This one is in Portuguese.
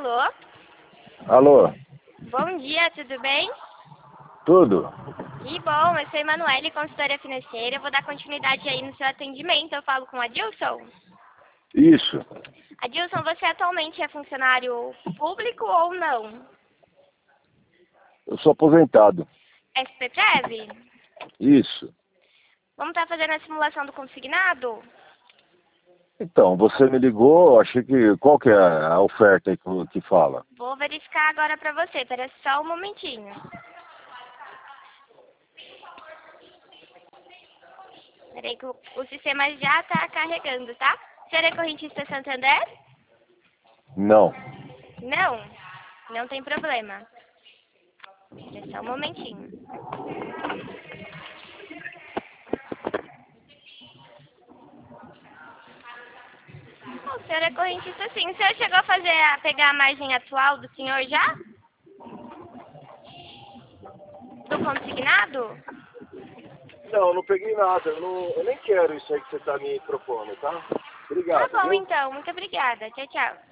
Alô? Alô, Bom dia, tudo bem? tudo? Que bom, eu sou Emanuele, consultora financeira. Eu vou dar continuidade aí no seu atendimento. Eu falo com a Adilson. Isso, Adilson, você atualmente é funcionário público ou não? eu sou aposentado. SPPrev? Isso. Vamos estar fazendo a simulação do consignado? Então, você me ligou, achei que... Qual que é a oferta aí que fala? Vou verificar agora pra você, espera só um momentinho. Peraí que o sistema já está carregando, tá? Você é correntista Santander? Não. Não, não tem problema. É só um momentinho. O senhor é correntista sim. O senhor chegou a pegar a margem atual do senhor já? Do consignado? Não, não peguei nada. Eu nem quero isso aí que você está me propondo, tá? Tá Obrigado, bom viu? então, muito obrigada. Tchau, tchau.